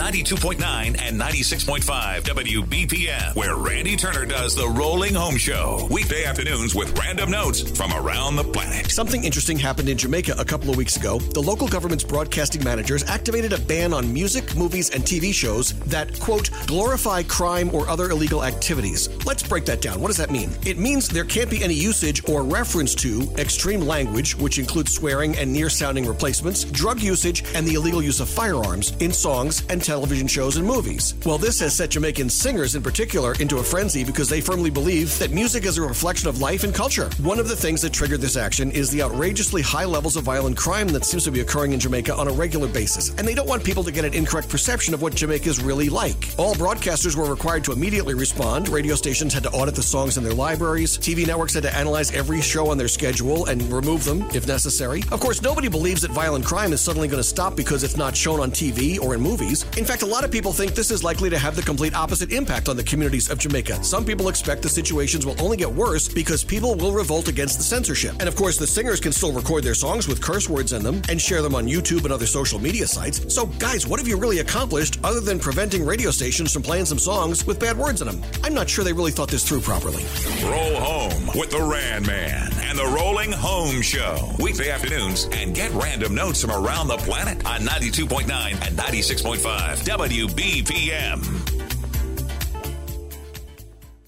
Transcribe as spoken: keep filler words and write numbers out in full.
ninety-two point nine and ninety-six point five W B P M, where Randy Turner does the Rolling Home Show. Weekday afternoons with random notes from around the planet. Something interesting happened in Jamaica a couple of weeks ago. The local government's broadcasting managers activated a ban on music, movies, and T V shows that, quote, glorify crime or other illegal activities. Let's break that down. What does that mean? It means there can't be any usage or reference to extreme language, which includes swearing and near-sounding replacements, drug usage, and the illegal use of firearms in songs and television shows and movies. Well, this has set Jamaican singers in particular into a frenzy because they firmly believe that music is a reflection of life and culture. One of the things that triggered this action is the outrageously high levels of violent crime that seems to be occurring in Jamaica on a regular basis, and they don't want people to get an incorrect perception of what Jamaica is really like. All broadcasters were required to immediately respond. Radio stations had to audit the songs in their libraries. T V networks had to analyze every show on their schedule and remove them if necessary. Of course, nobody believes that violent crime is suddenly going to stop because it's not shown on T V or in movies. In fact, a lot of people think this is likely to have the complete opposite impact on the communities of Jamaica. Some people expect the situations will only get worse because people will revolt against the censorship. And of course, the singers can still record their songs with curse words in them and share them on YouTube and other social media sites. So guys, what have you really accomplished other than preventing radio stations from playing some songs with bad words in them? I'm not sure they really thought this through properly. Roll home with the Ran Man and the Rolling Home Show. Weekday afternoons, and get random notes from around the planet on ninety-two point nine and ninety-six point five W B P M.